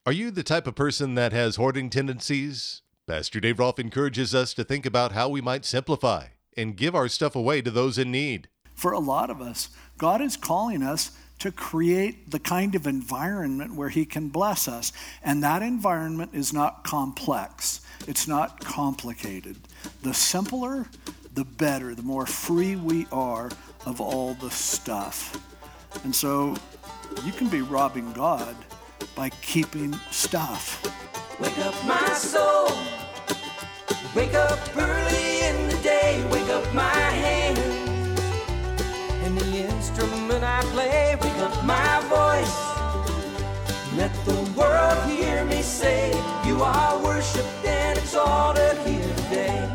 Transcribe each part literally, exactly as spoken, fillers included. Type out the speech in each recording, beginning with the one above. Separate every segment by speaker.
Speaker 1: Are you the type of person that has hoarding tendencies? Pastor Dave Rolfe encourages us to think about how we might simplify and give our stuff away to those in need.
Speaker 2: For a lot of us, God is calling us to create the kind of environment where he can bless us. And that environment is not complex. It's not complicated. The simpler, the better, the more free we are of all the stuff. And so you can be robbing God by keeping stuff.
Speaker 3: Wake up my soul, wake up early in the day, wake up my hands, and the instrument I play, wake up my voice, let the world hear me say, you are worshipped and exalted here today.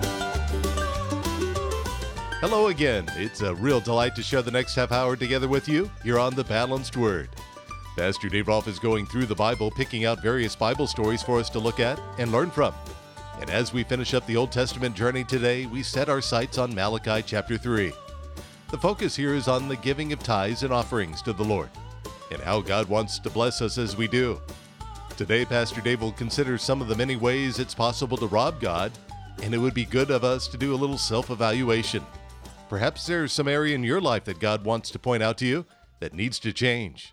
Speaker 1: Hello again. It's a real delight to share the next half hour together with you here on The Balanced Word. Pastor Dave Rolfe is going through the Bible, picking out various Bible stories for us to look at and learn from. And as we finish up the Old Testament journey today, we set our sights on Malachi chapter three. The focus here is on the giving of tithes and offerings to the Lord, and how God wants to bless us as we do. Today, Pastor Dave will consider some of the many ways it's possible to rob God, and it would be good of us to do a little self-evaluation. Perhaps there's some area in your life that God wants to point out to you that needs to change.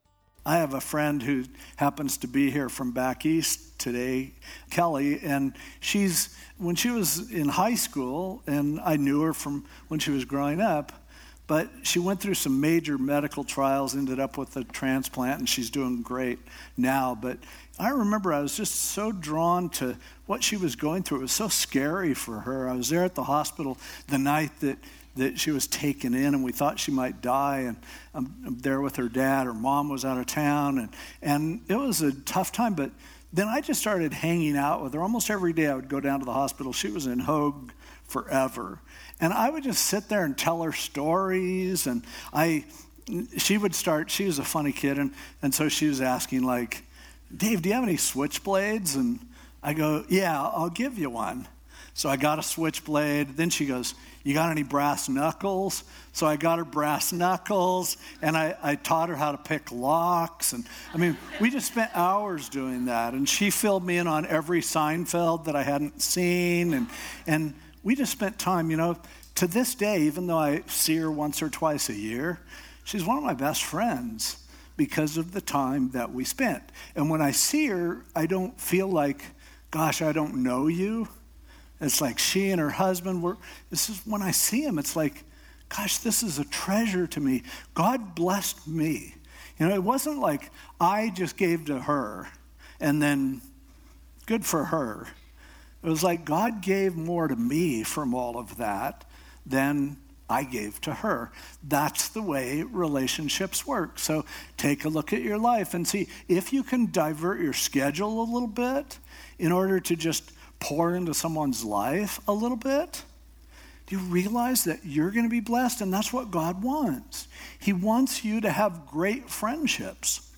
Speaker 2: I have a friend who happens to be here from back east today, Kelly, and she's, when she was in high school, and I knew her from when she was growing up, but she went through some major medical trials, ended up with a transplant, and she's doing great now. But I remember I was just so drawn to what she was going through. It was so scary for her. I was there at the hospital the night that that she was taken in, and we thought she might die, and I'm, I'm there with her dad. Her mom was out of town, and, and it was a tough time, but then I just started hanging out with her. Almost every day I would go down to the hospital. She was in Hoag forever, and I would just sit there and tell her stories, and I, she would start, she was a funny kid, and, and so she was asking, like, Dave, do you have any switchblades? And I go, yeah, I'll give you one. So I got a switchblade. Then she goes, you got any brass knuckles? So I got her brass knuckles, and I, I taught her how to pick locks. And I mean, we just spent hours doing that. And she filled me in on every Seinfeld that I hadn't seen. And, and we just spent time, you know, to this day, even though I see her once or twice a year, she's one of my best friends because of the time that we spent. And when I see her, I don't feel like, gosh, I don't know you. It's like she and her husband were, this is when I see him, it's like, gosh, this is a treasure to me. God blessed me. You know, it wasn't like I just gave to her and then good for her. It was like God gave more to me from all of that than I gave to her. That's the way relationships work. So take a look at your life and see if you can divert your schedule a little bit in order to just pour into someone's life a little bit. Do you realize that you're going to be blessed? And that's what God wants. He wants you to have great friendships.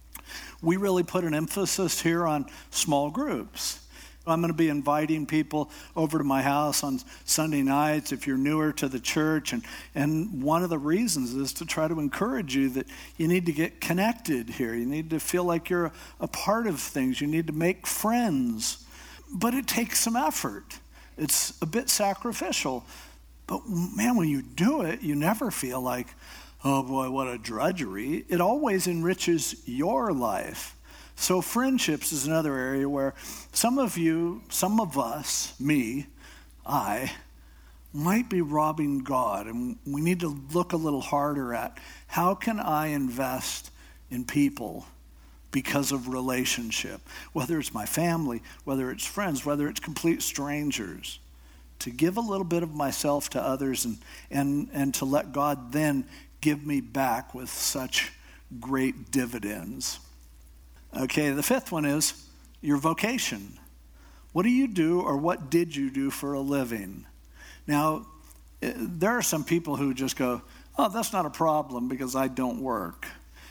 Speaker 2: We really put an emphasis here on small groups. I'm going to be inviting people over to my house on Sunday nights if you're newer to the church. And, and one of the reasons is to try to encourage you that you need to get connected here. You need to feel like you're a, a part of things. You need to make friends. But it takes some effort. It's a bit sacrificial. But man, when you do it, you never feel like, oh boy, what a drudgery. It always enriches your life. So friendships is another area where some of you, some of us, me, I, might be robbing God. And we need to look a little harder at how can I invest in people because of relationship, whether it's my family, whether it's friends, whether it's complete strangers, to give a little bit of myself to others and, and, and to let God then give me back with such great dividends. Okay, the fifth one is your vocation. What do you do or what did you do for a living? Now, there are some people who just go, oh, that's not a problem because I don't work.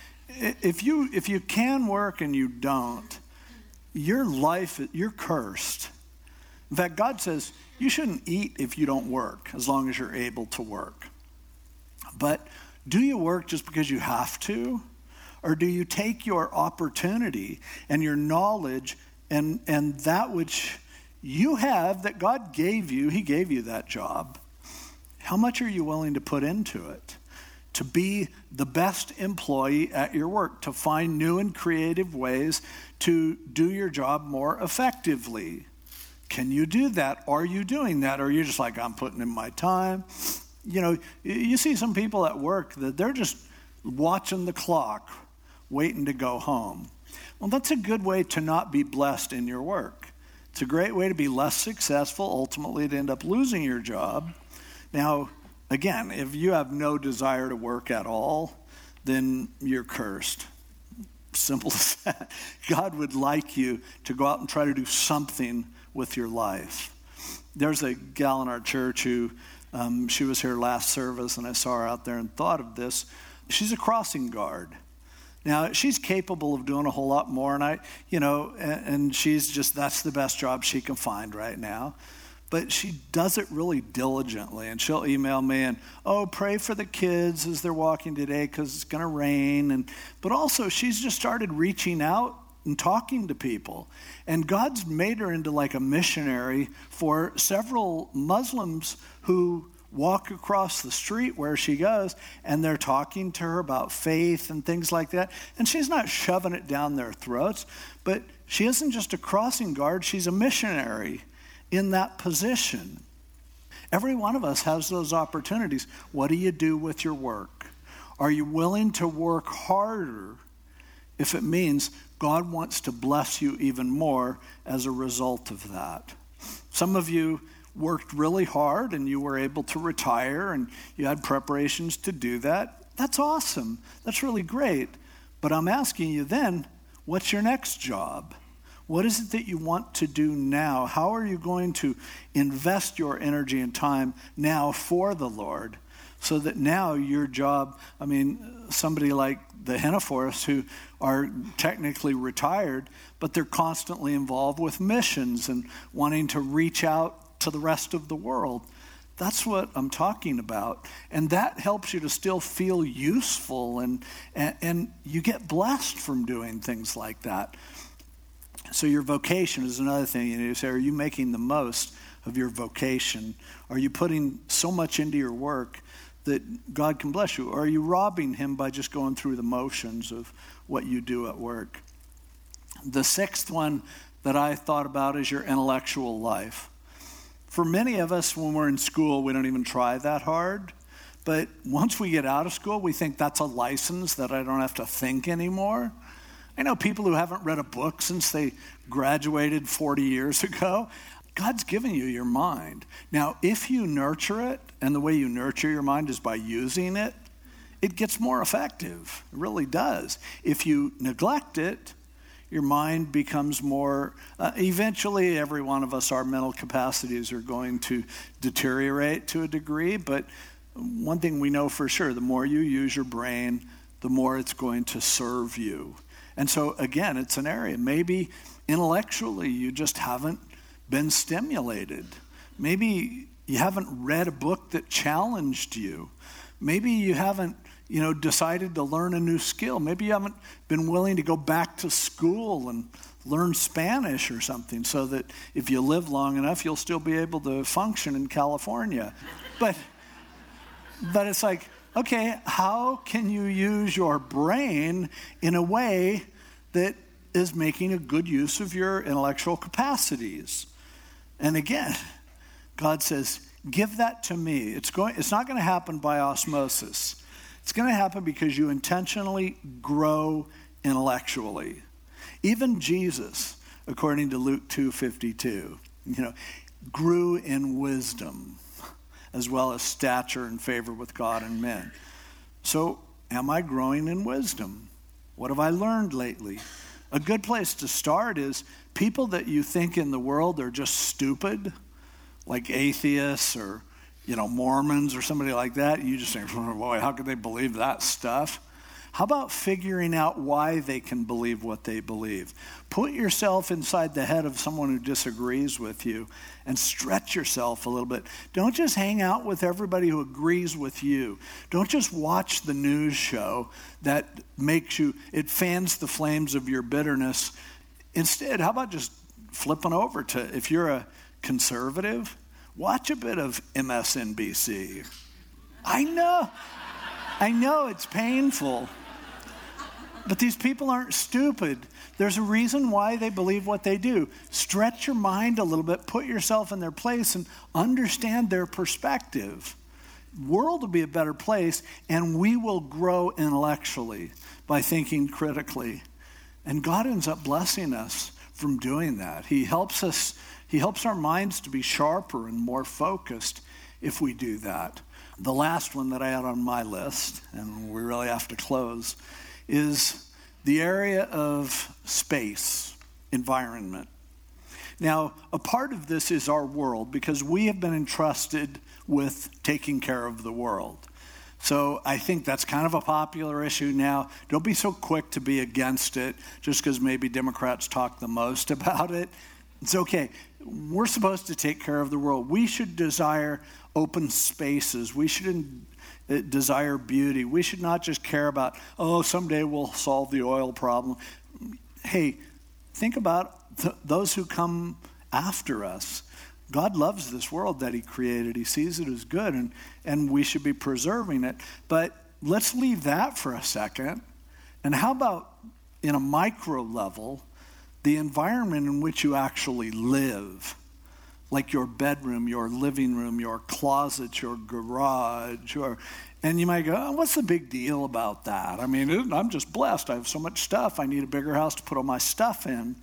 Speaker 2: If you if you can work and you don't, your life, you're cursed. In fact, God says you shouldn't eat if you don't work, as long as you're able to work. But do you work just because you have to? Or do you take your opportunity and your knowledge and, and that which you have that God gave you, he gave you that job. How much are you willing to put into it? To be the best employee at your work, to find new and creative ways to do your job more effectively. Can you do that? Are you doing that? Or are you just like, I'm putting in my time? You know, you see some people at work that they're just watching the clock, waiting to go home. Well, that's a good way to not be blessed in your work. It's a great way to be less successful, ultimately to end up losing your job. Now, again, if you have no desire to work at all, then you're cursed. Simple as that. God would like you to go out and try to do something with your life. There's a gal in our church who, um, she was here last service, and I saw her out there and thought of this. She's a crossing guard. Now, she's capable of doing a whole lot more, and I, you know, and, and she's just, that's the best job she can find right now. But she does it really diligently, and she'll email me and, oh, pray for the kids as they're walking today because it's going to rain. And but also, she's just started reaching out and talking to people. And God's made her into like a missionary for several Muslims who walk across the street where she goes, and they're talking to her about faith and things like that. And she's not shoving it down their throats, but she isn't just a crossing guard, she's a missionary in that position. Every one of us has those opportunities. What do you do with your work? Are you willing to work harder if it means God wants to bless you even more as a result of that? Some of you worked really hard and you were able to retire and you had preparations to do that. That's awesome. That's really great. But I'm asking you then, what's your next job? What is it that you want to do now? How are you going to invest your energy and time now for the Lord so that now your job, I mean, somebody like the Henneforths who are technically retired, but they're constantly involved with missions and wanting to reach out to the rest of the world. That's what I'm talking about. And that helps you to still feel useful, and, and, and you get blessed from doing things like that. So your vocation is another thing. You need to say, are you making the most of your vocation? Are you putting so much into your work that God can bless you? Or are you robbing him by just going through the motions of what you do at work? The sixth one that I thought about is your intellectual life. For many of us, when we're in school, we don't even try that hard. But once we get out of school, we think that's a license that I don't have to think anymore. I know people who haven't read a book since they graduated forty years ago. God's given you your mind. Now, if you nurture it, and the way you nurture your mind is by using it, it gets more effective. It really does. If you neglect it, your mind becomes more, uh, eventually every one of us, our mental capacities are going to deteriorate to a degree, but one thing we know for sure, the more you use your brain, the more it's going to serve you. And so again, it's an area, maybe intellectually you just haven't been stimulated. Maybe you haven't read a book that challenged you. Maybe you haven't you know, decided to learn a new skill. Maybe you haven't been willing to go back to school and learn Spanish or something so that if you live long enough, you'll still be able to function in California. But, but it's like, okay, how can you use your brain in a way that is making a good use of your intellectual capacities? And again, God says, give that to me. It's going. It's not going to happen by osmosis. It's going to happen because you intentionally grow intellectually. Even Jesus, according to Luke two fifty-two, you know, grew in wisdom as well as stature and favor with God and men. So, am I growing in wisdom? What have I learned lately? A good place to start is people that you think in the world are just stupid, like atheists or you know, Mormons or somebody like that, you just think, oh boy, how could they believe that stuff? How about figuring out why they can believe what they believe? Put yourself inside the head of someone who disagrees with you and stretch yourself a little bit. Don't just hang out with everybody who agrees with you. Don't just watch the news show that makes you, it fans the flames of your bitterness. Instead, how about just flipping over to, if you're a conservative, watch a bit of M S N B C. I know, I know it's painful. But these people aren't stupid. There's a reason why they believe what they do. Stretch your mind a little bit, put yourself in their place, and understand their perspective. The world will be a better place, and we will grow intellectually by thinking critically. And God ends up blessing us from doing that. He helps us, he helps our minds to be sharper and more focused if we do that. The last one that I had on my list, and we really have to close, is the area of space, environment. Now, a part of this is our world because we have been entrusted with taking care of the world. So I think that's kind of a popular issue now. Don't be so quick to be against it just because maybe Democrats talk the most about it. It's okay. We're supposed to take care of the world. We should desire open spaces. We should desire beauty. We should not just care about, oh, someday we'll solve the oil problem. Hey, think about th- those who come after us. God loves this world that he created. He sees it as good, and, and we should be preserving it. But let's leave that for a second. And how about, in a micro level, the environment in which you actually live? Like your bedroom, your living room, your closet, your garage. Your, and you might go, oh, what's the big deal about that? I mean, I'm just blessed. I have so much stuff. I need a bigger house to put all my stuff in.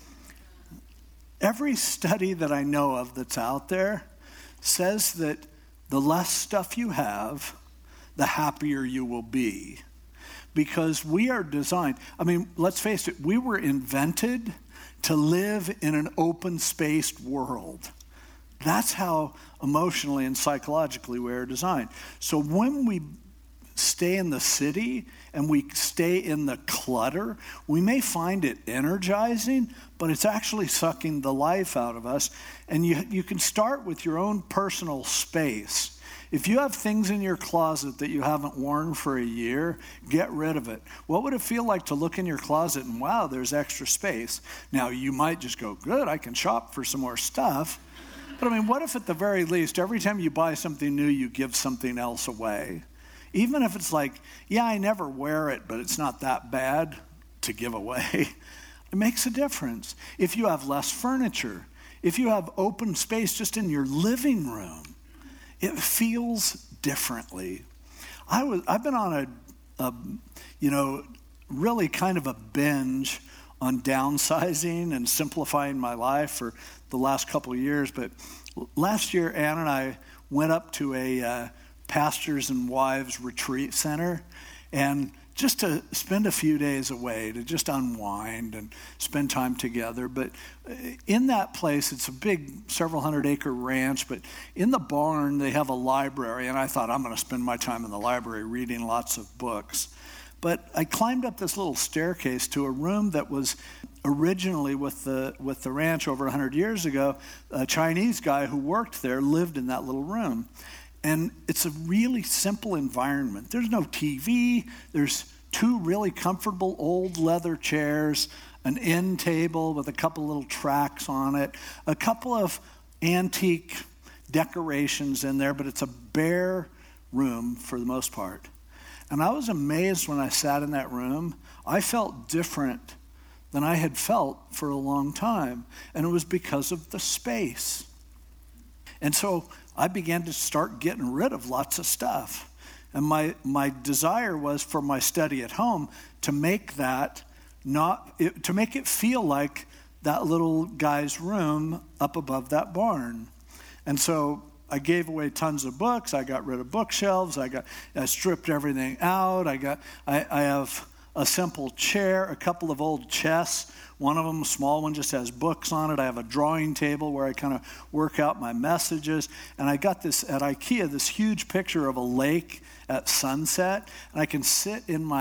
Speaker 2: Every study that I know of that's out there says that the less stuff you have, the happier you will be. Because we are designed, I mean, let's face it, we were invented to live in an open-spaced world. That's how emotionally and psychologically we are designed. So when we stay in the city and we stay in the clutter, we may find it energizing, but it's actually sucking the life out of us. And you, you can start with your own personal space. If you have things in your closet that you haven't worn for a year, get rid of it. What would it feel like to look in your closet and, wow, there's extra space? Now, you might just go, good, I can shop for some more stuff. But I mean, what if at the very least, every time you buy something new, you give something else away? Even if it's like, yeah, I never wear it, but it's not that bad to give away. It makes a difference. If you have less furniture, if you have open space just in your living room, it feels differently. I was, I've been on a, a, you know, really kind of a binge on downsizing and simplifying my life for the last couple of years. But last year, Ann and I went up to a uh, pastors and wives retreat center, and just to spend a few days away, to just unwind and spend time together. But in that place, it's a big several hundred acre ranch, but in the barn, they have a library, and I thought, I'm going to spend my time in the library reading lots of books. But I climbed up this little staircase to a room that was originally with the with the ranch over one hundred years ago. A Chinese guy who worked there lived in that little room. And it's a really simple environment. There's no T V. There's two really comfortable old leather chairs, an end table with a couple little tracks on it, a couple of antique decorations in there, but it's a bare room for the most part. And I was amazed when I sat in that room. I felt different than I had felt for a long time. And it was because of the space. And so I began to start getting rid of lots of stuff. And my, my desire was for my study at home to make that not, it, to make it feel like that little guy's room up above that barn. And so I gave away tons of books. I got rid of bookshelves. I got, I stripped everything out. I got, I, I have a simple chair, a couple of old chests. One of them, a small one, just has books on it. I have a drawing table where I kind of work out my messages. And I got this at IKEA, this huge picture of a lake at sunset. And I can sit in my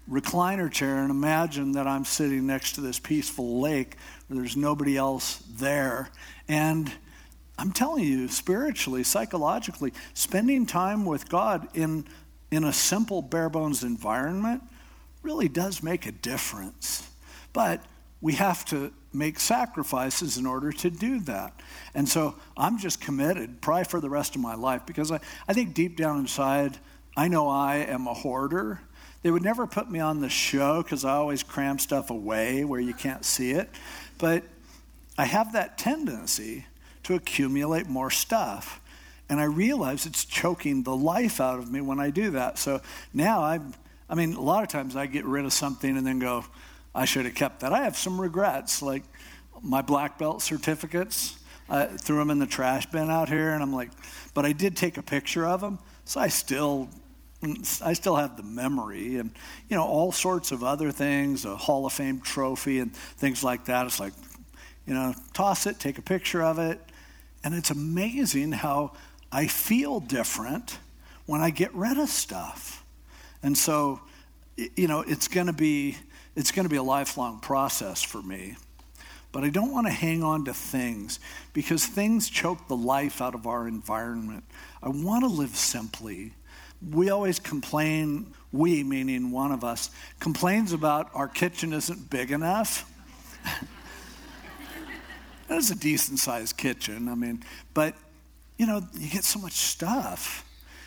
Speaker 2: recliner chair and imagine that I'm sitting next to this peaceful lake where there's nobody else there. And I'm telling you, spiritually, psychologically, spending time with God in, in a simple, bare-bones environment really does make a difference. But we have to make sacrifices in order to do that. And so I'm just committed, probably for the rest of my life, because I, I think deep down inside, I know I am a hoarder. They would never put me on the show because I always cram stuff away where you can't see it. But I have that tendency to accumulate more stuff. And I realize it's choking the life out of me when I do that. So now I'm, I mean, a lot of times I get rid of something and then go, I should have kept that. I have some regrets, like my black belt certificates. I threw them in the trash bin out here, and I'm like, but I did take a picture of them, so I still, I still have the memory, and you know, all sorts of other things, a Hall of Fame trophy and things like that. It's like, you know, toss it, take a picture of it, and it's amazing how I feel different when I get rid of stuff. And so, you know, it's going to be. It's going to be a lifelong process for me. But I don't want to hang on to things because things choke the life out of our environment. I want to live simply. We always complain, we meaning one of us, complains about our kitchen isn't big enough. It's a decent sized kitchen, I mean, but you know, you get so much stuff.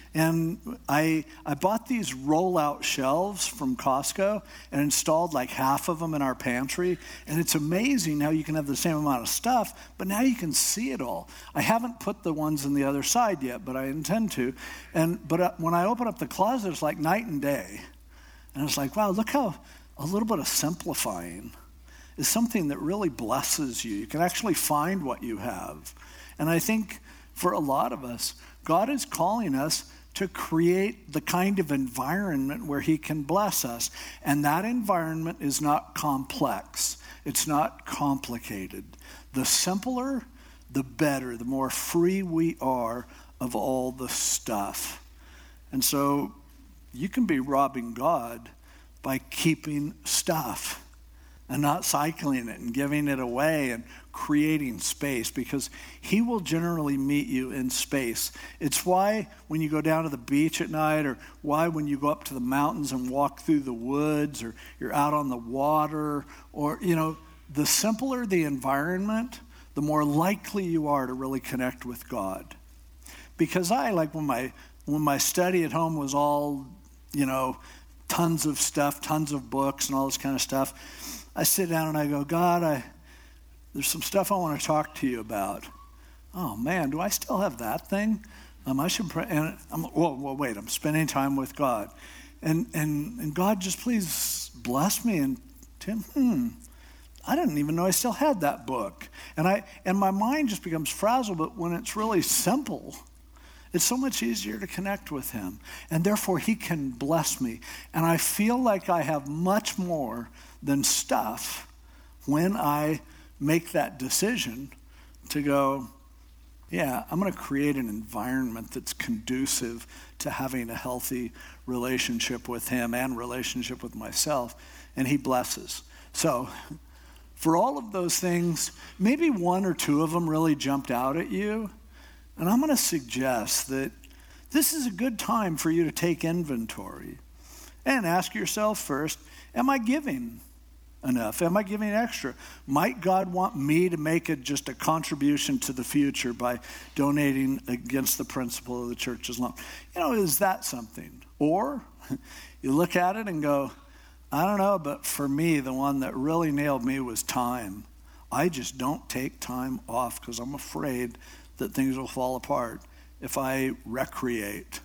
Speaker 2: And I I bought these roll-out shelves from Costco and installed like half of them in our pantry. And it's amazing how you can have the same amount of stuff, but now you can see it all. I haven't put the ones on the other side yet, but I intend to. And but when I open up the closet, it's like night and day. And it's like, wow, look how a little bit of simplifying is something that really blesses you. You can actually find what you have. And I think for a lot of us, God is calling us to create the kind of environment where he can bless us. And that environment is not complex. It's not complicated. The simpler, the better, the more free we are of all the stuff. And so you can be robbing God by keeping stuff and not cycling it and giving it away and creating space, because he will generally meet you in space. It's why when you go down to the beach at night, or why when you go up to the mountains and walk through the woods, or you're out on the water, or, you know, the simpler the environment, the more likely you are to really connect with God. Because I, like when my when my study at home was all, you know, tons of stuff, tons of books and all this kind of stuff, I sit down and I go, God, I there's some stuff I want to talk to you about. Oh man, do I still have that thing? Um, I should pray. And I'm, whoa, whoa, wait, I'm spending time with God. And, and, and God, just please bless me. And Tim, hmm, I didn't even know I still had that book. And I and my mind just becomes frazzled, but when it's really simple, it's so much easier to connect with him. And therefore, he can bless me. And I feel like I have much more than stuff when I make that decision to go, yeah, I'm going to create an environment that's conducive to having a healthy relationship with him and relationship with myself, and he blesses. So for all of those things, maybe one or two of them really jumped out at you, and I'm going to suggest that this is a good time for you to take inventory and ask yourself first, am I giving enough? Am I giving extra? Might God want me to make it just a contribution to the future by donating against the principle of the church's loan? You know, is that something? Or you look at it and go, I don't know, but for me, the one that really nailed me was time. I just don't take time off because I'm afraid that things will fall apart if I recreate.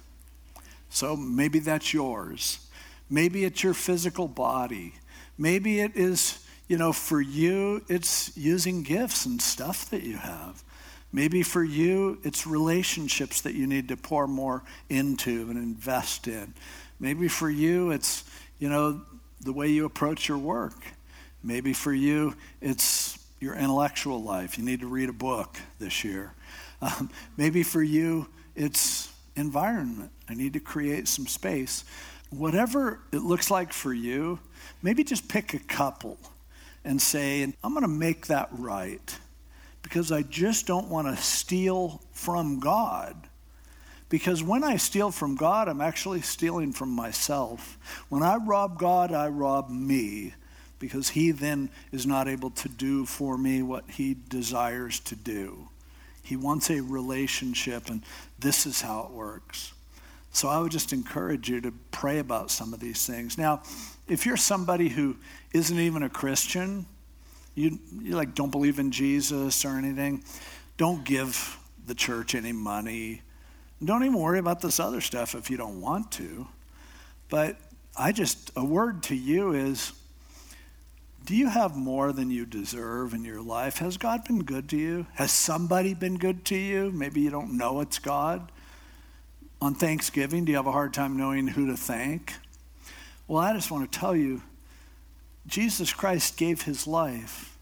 Speaker 2: So maybe that's yours. Maybe it's your physical body. Maybe it is, you know, for you, it's using gifts and stuff that you have. Maybe for you, it's relationships that you need to pour more into and invest in. Maybe for you, it's, you know, the way you approach your work. Maybe for you, it's your intellectual life. You need to read a book this year. Um, maybe for you, it's environment. I need to create some space. whatever it looks like for you, maybe just pick a couple and say, I'm going to make that right because I just don't want to steal from God. Because when I steal from God, I'm actually stealing from myself. When I rob God, I rob me, because he then is not able to do for me what he desires to do. He wants a relationship, and this is how it works. So I would just encourage you to pray about some of these things. Now, if you're somebody who isn't even a Christian, you, you like don't believe in Jesus or anything, don't give the church any money. Don't even worry about this other stuff if you don't want to. But I just, a word to you is, do you have more than you deserve in your life? Has God been good to you? Has somebody been good to you? Maybe you don't know it's God. On Thanksgiving, do you have a hard time knowing who to thank? Well, I just want to tell you, Jesus Christ gave his life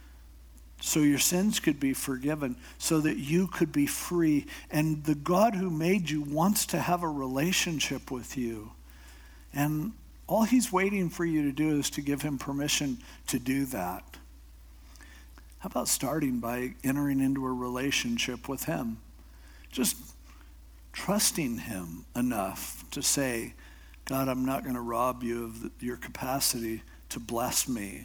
Speaker 2: so your sins could be forgiven, so that you could be free. And the God who made you wants to have a relationship with you. And all he's waiting for you to do is to give him permission to do that. How about starting by entering into a relationship with him? Just trusting him enough to say, God, I'm not going to rob you of the, your capacity to bless me.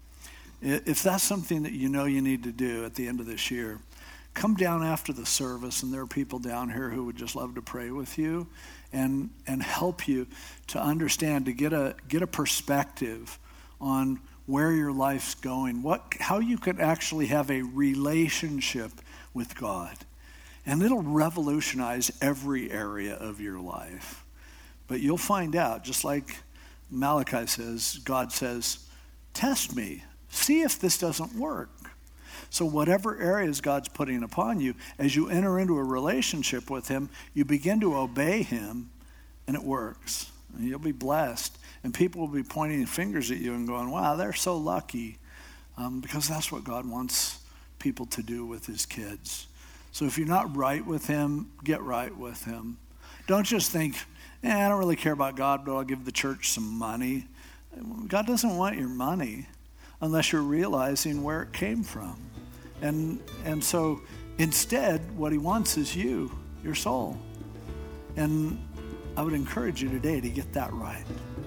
Speaker 2: If that's something that you know you need to do at the end of this year, come down after the service, and there are people down here who would just love to pray with you and and help you to understand, to get a get a perspective on where your life's going, what how you could actually have a relationship with God. And it'll revolutionize every area of your life. But you'll find out, just like Malachi says, God says, test me. See if this doesn't work. So whatever areas God's putting upon you, as you enter into a relationship with him, you begin to obey him, and it works. And you'll be blessed. And people will be pointing fingers at you and going, wow, they're so lucky. Um, because that's what God wants people to do with his kids. So if you're not right with him, get right with him. Don't just think, eh, I don't really care about God, but I'll give the church some money. God doesn't want your money unless you're realizing where it came from. And and so instead, what he wants is you, your soul. And I would encourage you today to get that right.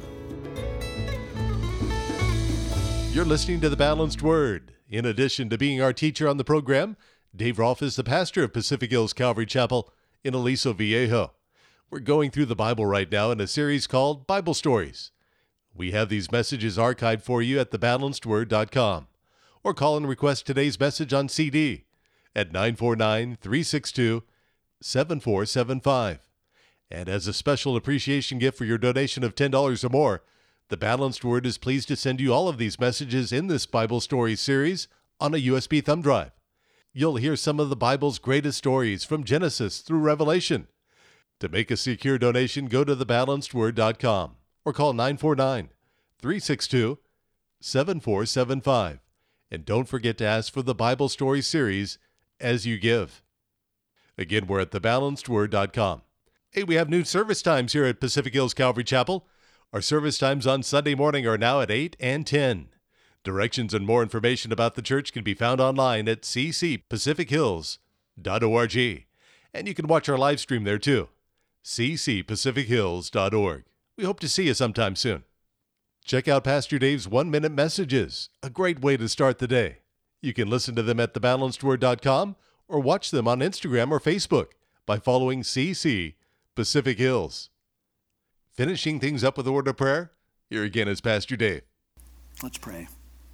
Speaker 1: You're listening to The Balanced Word. In addition to being our teacher on the program, Dave Rolfe is the pastor of Pacific Hills Calvary Chapel in Aliso Viejo. We're going through the Bible right now in a series called Bible Stories. We have these messages archived for you at the balanced word dot com. Or call and request today's message on C D at nine four nine, three six two, seven four seven five. And as a special appreciation gift for your donation of ten dollars or more, The Balanced Word is pleased to send you all of these messages in this Bible Stories series on a U S B thumb drive. You'll hear some of the Bible's greatest stories from Genesis through Revelation. To make a secure donation, go to the balanced word dot com or call nine four nine, three six two, seven four seven five. And don't forget to ask for the Bible Story series as you give. Again, we're at the balanced word dot com. Hey, we have new service times here at Pacific Hills Calvary Chapel. Our service times on Sunday morning are now at eight and ten. Directions and more information about the church can be found online at c c pacific hills dot org. And you can watch our live stream there too, c c pacific hills dot org. We hope to see you sometime soon. Check out Pastor Dave's one-minute messages, a great way to start the day. You can listen to them at the balanced word dot com or watch them on Instagram or Facebook by following C C Pacific Hills. Finishing things up with a word of prayer, here again is Pastor Dave.
Speaker 2: Let's pray.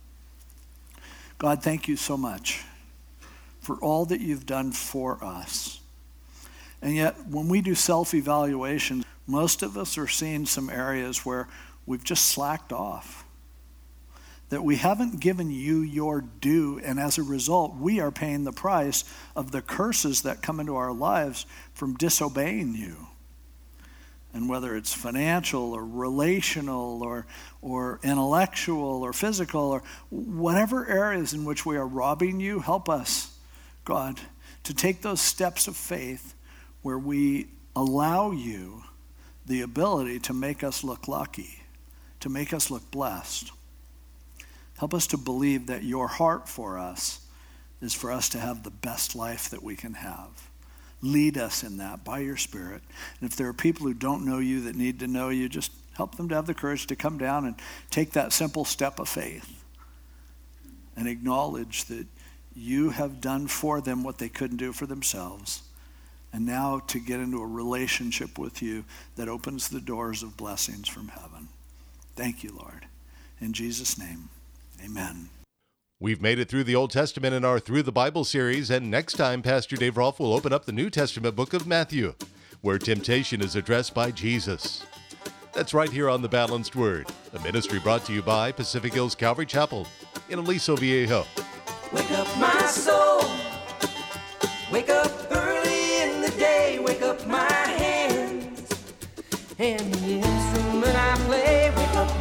Speaker 2: God, thank you so much for all that you've done for us. And yet, when we do self-evaluation, most of us are seeing some areas where we've just slacked off, that we haven't given you your due, and as a result, we are paying the price of the curses that come into our lives from disobeying you. And whether it's financial or relational or or intellectual or physical or whatever areas in which we are robbing you, help us, God, to take those steps of faith where we allow you the ability to make us look lucky, to make us look blessed. Help us to believe that your heart for us is for us to have the best life that we can have. Lead us in that by your Spirit. And if there are people who don't know you that need to know you, just help them to have the courage to come down and take that simple step of faith and acknowledge that you have done for them what they couldn't do for themselves. And now to get into a relationship with you that opens the doors of blessings from heaven. Thank you, Lord. In Jesus' name, amen.
Speaker 1: We've made it through the Old Testament in our Through the Bible series, and next time, Pastor Dave Rolfe will open up the New Testament book of Matthew, where temptation is addressed by Jesus. That's right here on The Balanced Word, a ministry brought to you by Pacific Hills Calvary Chapel in Aliso Viejo.
Speaker 3: Wake up my soul, wake up early in the day, wake up my hands, and the instrument I play, wake up